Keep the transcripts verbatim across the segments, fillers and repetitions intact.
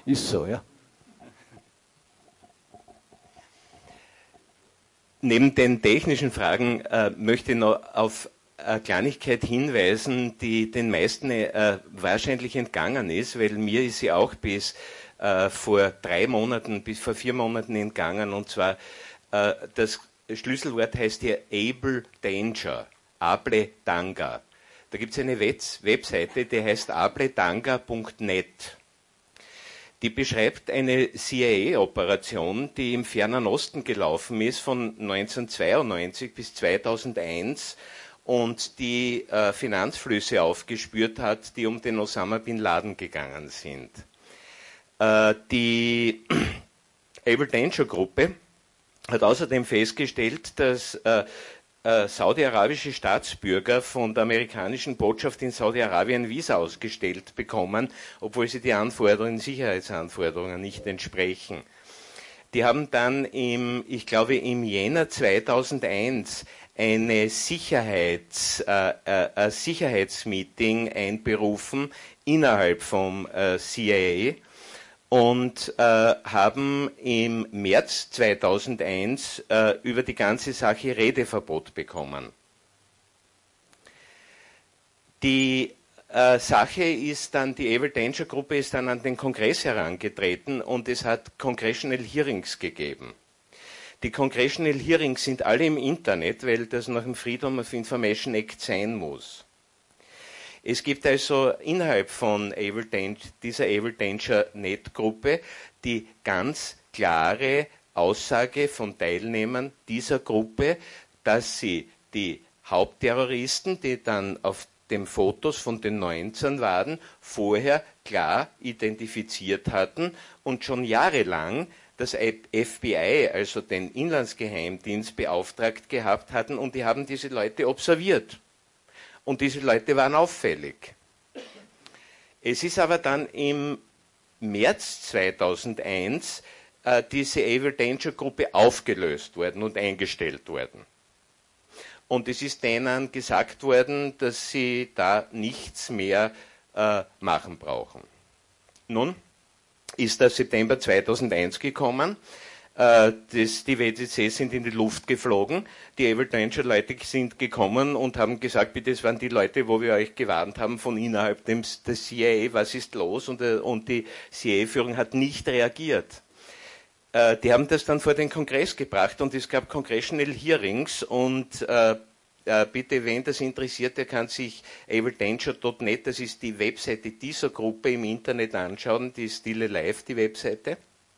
Ist so, ja. Neben den technischen Fragen äh, möchte ich noch auf eine Kleinigkeit hinweisen, die den meisten äh, wahrscheinlich entgangen ist, weil mir ist sie auch bis äh, vor drei Monaten, bis vor vier Monaten entgangen, und zwar äh, das Schlüsselwort heißt hier Able Danger, Able Danger. Da gibt es eine Web- Webseite, die heißt abledanger punkt net. Die beschreibt eine C I A-Operation, die im Fernen Osten gelaufen ist, von neunzehnhundertzweiundneunzig bis zweitausendeins und die äh, Finanzflüsse aufgespürt hat, die um den Osama Bin Laden gegangen sind. Äh, die Able Danger Gruppe hat außerdem festgestellt, dass äh, äh, saudi-arabische Staatsbürger von der amerikanischen Botschaft in Saudi-Arabien Visa ausgestellt bekommen, obwohl sie die Anforderungen, Sicherheitsanforderungen nicht entsprechen. Die haben dann im, ich glaube im Jänner zweitausendeins eine Sicherheits, äh, äh, Sicherheitsmeeting einberufen innerhalb vom äh, C I A und äh, haben im März zweitausendeins äh, über die ganze Sache Redeverbot bekommen. Die äh, Sache ist dann, die Able Danger Gruppe ist dann an den Kongress herangetreten und es hat Congressional Hearings gegeben. Die Congressional Hearings sind alle im Internet, weil das nach dem Freedom of Information Act sein muss. Es gibt also innerhalb von Able Danger, dieser Able Danger Net Gruppe die ganz klare Aussage von Teilnehmern dieser Gruppe, dass sie die Hauptterroristen, die dann auf den Fotos von den neunzehn waren, vorher klar identifiziert hatten und schon jahrelang das F B I, also den Inlandsgeheimdienst, beauftragt gehabt hatten, und die haben diese Leute observiert. Und diese Leute waren auffällig. Es ist aber dann im März zweitausendeins äh, diese Able Danger Gruppe aufgelöst worden und eingestellt worden. Und es ist denen gesagt worden, dass sie da nichts mehr äh, machen brauchen. Nun ist der September zweitausendeins gekommen. Äh, das, die W C C sind in die Luft geflogen. Die Able Danger Leute sind gekommen und haben gesagt, bitte, das waren die Leute, wo wir euch gewarnt haben von innerhalb dem, des C I A, was ist los? Und, äh, und die C I A-Führung hat nicht reagiert. Äh, die haben das dann vor den Kongress gebracht und es gab Congressional Hearings und äh, äh, bitte, wen das interessiert, der kann sich able danger punkt net, das ist die Webseite dieser Gruppe, im Internet anschauen, die ist Still Alive, die Webseite.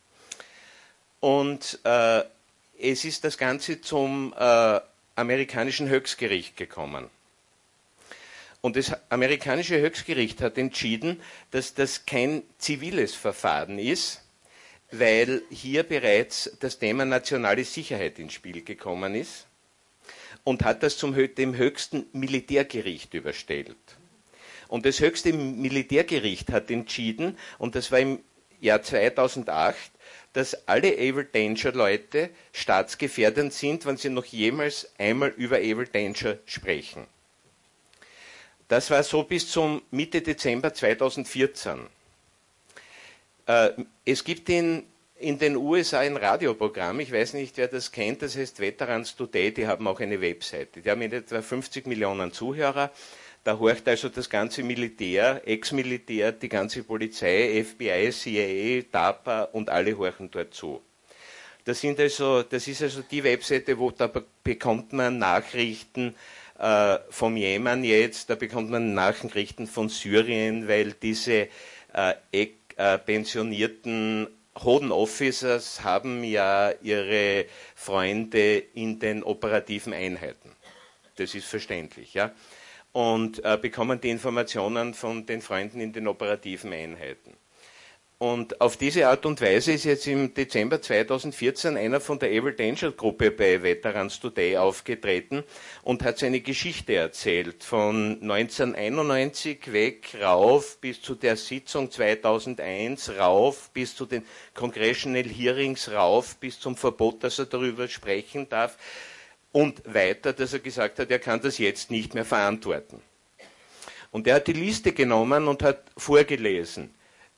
Und äh, es ist das Ganze zum äh, amerikanischen Höchstgericht gekommen. Und das amerikanische Höchstgericht hat entschieden, dass das kein ziviles Verfahren ist, weil hier bereits das Thema nationale Sicherheit ins Spiel gekommen ist, und hat das zum dem höchsten Militärgericht überstellt. Und das höchste Militärgericht hat entschieden, und das war im Jahr zweitausendacht, dass alle Able Danger Leute staatsgefährdend sind, wenn sie noch jemals einmal über Able Danger sprechen. Das war so bis zum Mitte Dezember zweitausendvierzehn. Äh, es gibt in, in den U S A ein Radioprogramm, ich weiß nicht, wer das kennt, das heißt Veterans Today, die haben auch eine Webseite. Die haben in etwa fünfzig Millionen Zuhörer. Da horcht also das ganze Militär, Ex-Militär, die ganze Polizei, F B I, C I A, DARPA und alle horchen dort zu. Das, sind also, das ist also die Webseite, wo da bekommt man Nachrichten äh, vom Jemen jetzt, da bekommt man Nachrichten von Syrien, weil diese äh, äh, pensionierten Hoden Officers haben ja ihre Freunde in den operativen Einheiten. Das ist verständlich, ja. Und äh, bekommen die Informationen von den Freunden in den operativen Einheiten. Und auf diese Art und Weise ist jetzt im Dezember zweitausendvierzehn einer von der Able Danger Gruppe bei Veterans Today aufgetreten und hat seine Geschichte erzählt, von neunzehnhunderteinundneunzig weg, rauf, bis zu der Sitzung zweitausendeins, rauf, bis zu den Congressional Hearings, rauf, bis zum Verbot, dass er darüber sprechen darf. Und weiter, dass er gesagt hat, er kann das jetzt nicht mehr verantworten. Und er hat die Liste genommen und hat vorgelesen,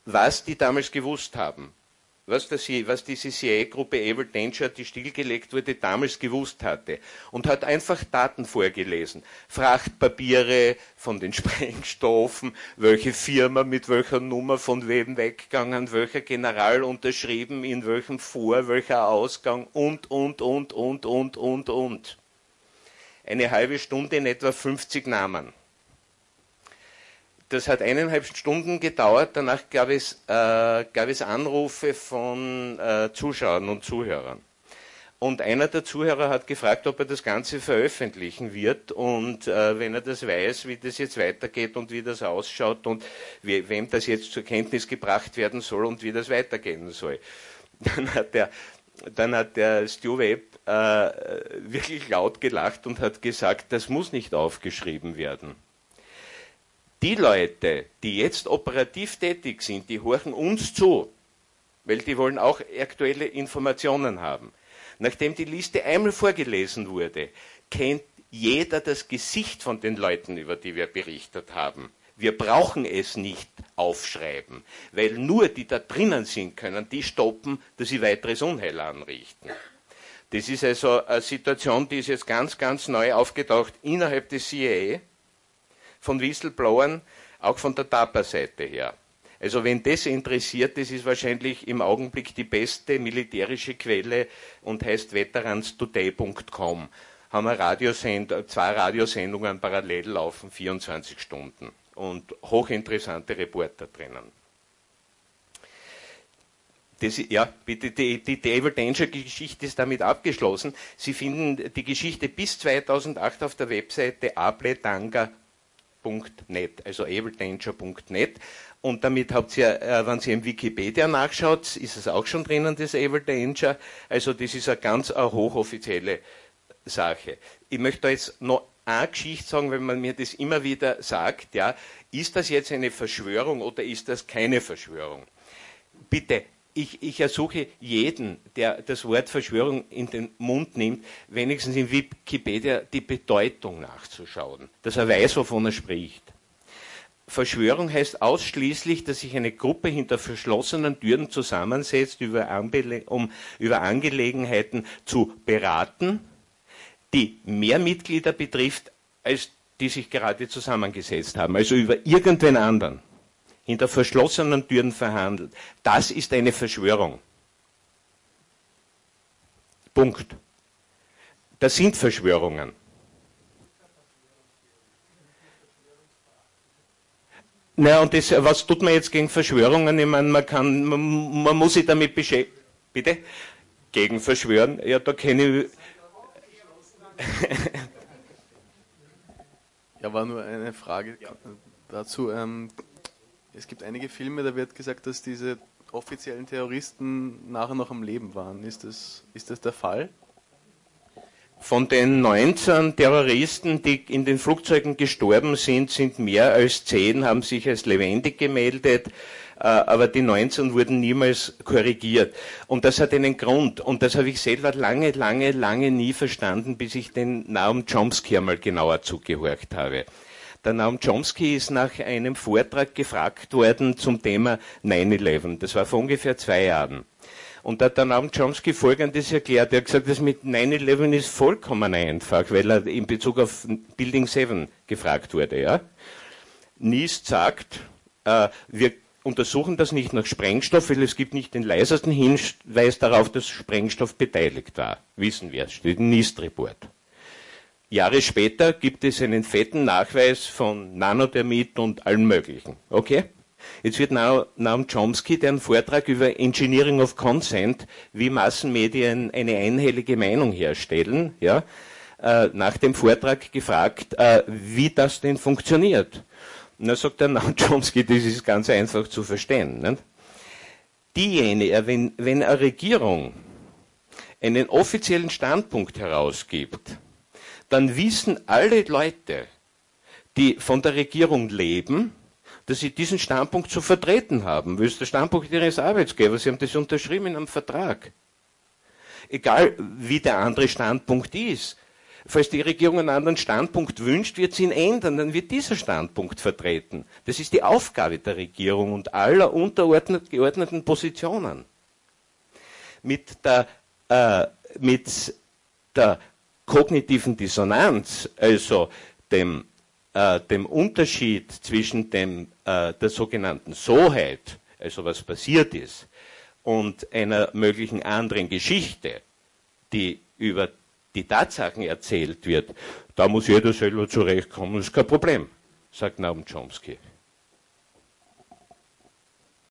was die damals gewusst haben. Was, das, was diese C I A-Gruppe Able Danger, die stillgelegt wurde, damals gewusst hatte. Und hat einfach Daten vorgelesen. Frachtpapiere von den Sprengstoffen, welche Firma mit welcher Nummer von wem weggegangen, welcher General unterschrieben, in welchem Vor, welcher Ausgang und, und, und, und, und, und, und. Eine halbe Stunde in etwa fünfzig Namen. Das hat eineinhalb Stunden gedauert, danach gab es, äh, gab es Anrufe von äh, Zuschauern und Zuhörern. Und einer der Zuhörer hat gefragt, ob er das Ganze veröffentlichen wird und äh, wenn er das weiß, wie das jetzt weitergeht und wie das ausschaut und wie, wem das jetzt zur Kenntnis gebracht werden soll und wie das weitergehen soll. Dann hat der, dann hat der Stu Webb äh, wirklich laut gelacht und hat gesagt, das muss nicht aufgeschrieben werden. Die Leute, die jetzt operativ tätig sind, die horchen uns zu, weil die wollen auch aktuelle Informationen haben. Nachdem die Liste einmal vorgelesen wurde, kennt jeder das Gesicht von den Leuten, über die wir berichtet haben. Wir brauchen es nicht aufschreiben, weil nur die da drinnen sind, können die stoppen, dass sie weiteres Unheil anrichten. Das ist also eine Situation, die ist jetzt ganz, ganz neu aufgetaucht innerhalb des C I A, von Whistleblowern, auch von der T A P A-Seite her. Also wenn das interessiert, das ist wahrscheinlich im Augenblick die beste militärische Quelle und heißt veterans today punkt com. Haben wir Radiosend zwei Radiosendungen parallel laufen, vierundzwanzig Stunden und hochinteressante Reporter drinnen. Das, ja, bitte, die, die, die Able Danger-Geschichte ist damit abgeschlossen. Sie finden die Geschichte bis zweitausendacht auf der Webseite abledanga punkt net, also abledanger punkt net. Und damit habt ihr, äh, wenn ihr im Wikipedia nachschaut, ist es auch schon drinnen, das Able Danger. Also das ist eine ganz eine hochoffizielle Sache. Ich möchte da jetzt noch eine Geschichte sagen, wenn man mir das immer wieder sagt, ja, ist das jetzt eine Verschwörung oder ist das keine Verschwörung? Bitte, ich, ich ersuche jeden, der das Wort Verschwörung in den Mund nimmt, wenigstens in Wikipedia die Bedeutung nachzuschauen, dass er weiß, wovon er spricht. Verschwörung heißt ausschließlich, dass sich eine Gruppe hinter verschlossenen Türen zusammensetzt, über Anbele- um über Angelegenheiten zu beraten, die mehr Mitglieder betrifft, als die sich gerade zusammengesetzt haben, also über irgendwen anderen, hinter verschlossenen Türen verhandelt. Das ist eine Verschwörung. Punkt. Das sind Verschwörungen. Na, und das, was tut man jetzt gegen Verschwörungen? Ich meine, man kann, man, man muss sich damit beschäftigen. Bitte? Gegen Verschwören? Ja, da kenne ich. Ja, war nur eine Frage dazu. Ähm, es gibt einige Filme, da wird gesagt, dass diese offiziellen Terroristen nachher noch am Leben waren. Ist das, ist das der Fall? Von den neunzehn Terroristen, die in den Flugzeugen gestorben sind, sind mehr als zehn, haben sich als lebendig gemeldet, aber die neunzehn wurden niemals korrigiert. Und das hat einen Grund. Und das habe ich selber lange, lange, lange nie verstanden, bis ich den Noam Chomsky einmal genauer zugehorcht habe. Der Noam Chomsky ist nach einem Vortrag gefragt worden zum Thema neun elf. Das war vor ungefähr zwei Jahren. Und da hat der Noam Chomsky Folgendes erklärt. Er hat gesagt, das mit neun elf ist vollkommen einfach, weil er in Bezug auf Building sieben gefragt wurde. Ja? NIST sagt, äh, wir untersuchen das nicht nach Sprengstoff, weil es gibt nicht den leisesten Hinweis darauf, dass Sprengstoff beteiligt war. Wissen wir, steht im NIST-Report. Jahre später gibt es einen fetten Nachweis von Nanothermit und allem Möglichen. Okay? Jetzt wird Noam Chomsky, der einen Vortrag über Engineering of Consent, wie Massenmedien eine einhellige Meinung herstellen, ja, äh, nach dem Vortrag gefragt, äh, wie das denn funktioniert. Und dann sagt der Noam Chomsky, das ist ganz einfach zu verstehen. Nicht? Diejenige, wenn, wenn eine Regierung einen offiziellen Standpunkt herausgibt, dann wissen alle Leute, die von der Regierung leben, dass sie diesen Standpunkt zu vertreten haben. Das ist der Standpunkt ihres Arbeitgebers. Sie haben das unterschrieben in einem Vertrag. Egal, wie der andere Standpunkt ist. falls die Regierung einen anderen Standpunkt wünscht, wird sie ihn ändern, dann wird dieser Standpunkt vertreten. Das ist die Aufgabe der Regierung und aller untergeordnet, geordneten Positionen. Mit der, äh, mit der kognitiven Dissonanz, also dem, äh, dem Unterschied zwischen dem, äh, der sogenannten Soheit, also was passiert ist, und einer möglichen anderen Geschichte, die über die Tatsachen erzählt wird, da muss jeder selber zurechtkommen, das ist kein Problem, sagt Noam Chomsky.